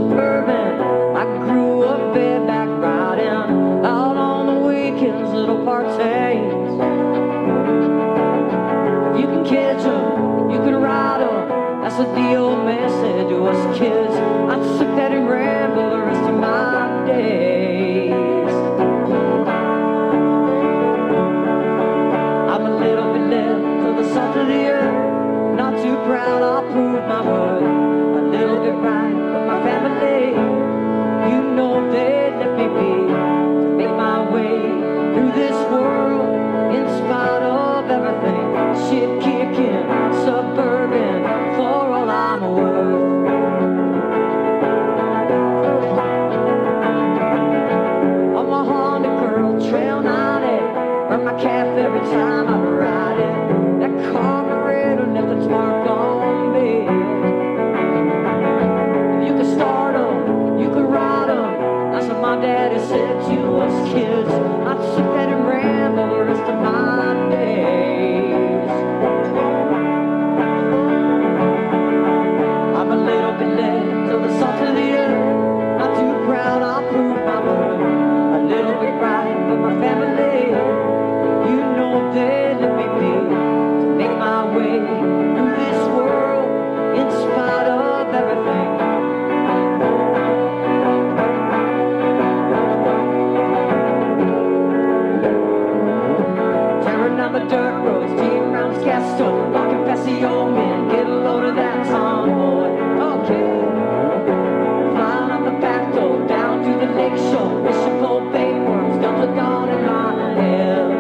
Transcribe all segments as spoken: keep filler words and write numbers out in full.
suburban. I grew up bareback riding out on the weekends, little parties. If you can catch 'em, you can ride 'em. That's what the old man said to us kids. I took that and ran for the rest of my days. I'm a little bit left to the salt of the earth, not too proud, I'll prove my worth. A little bit right, but my family, you know they let me be, to make my way through this world in spite of everything. Shit kicking, suburban, for all I'm worth. On my Honda girl, trail ninety, burn my calf every time I ride it. That carburetor left its mark on me. You can start 'em, you can ride 'em. That's what my daddy said to us kids. I took that and ran for the rest of my days. I'm a little bit late to the salt of the earth, not too proud, I'll prove my worth. A little bit right, but my family, you know they let me be, to make my way through this world in spite of everything. Tearing down the dirt roads, deep around Castle, walking past the old men, get a load of that ton, boy. Okay. Flying on the back door, down to the lake shore, fishing for bait worms, guns are gone in my head.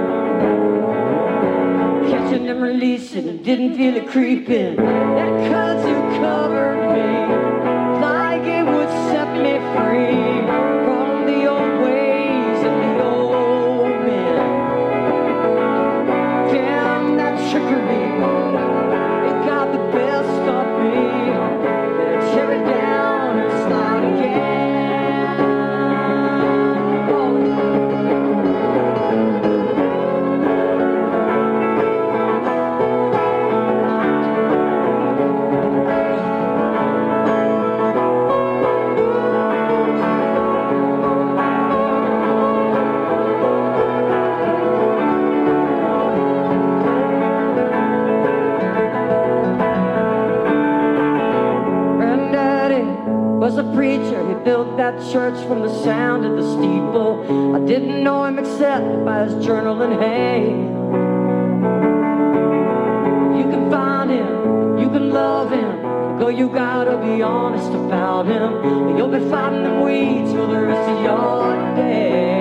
Catching and releasing, didn't feel it creeping. That kudzu covered me like it would set me free from the old ways and the old men. Damn that trickery, it got the best of me. Better tear it down and start again. Oh. Granddaddy was a preacher, he built that church from the sound of the steeple. I didn't know him except by his journal and hay. You can find him, you can love him, girl, you gotta be honest about him. You'll be fighting them weeds for the rest of your day.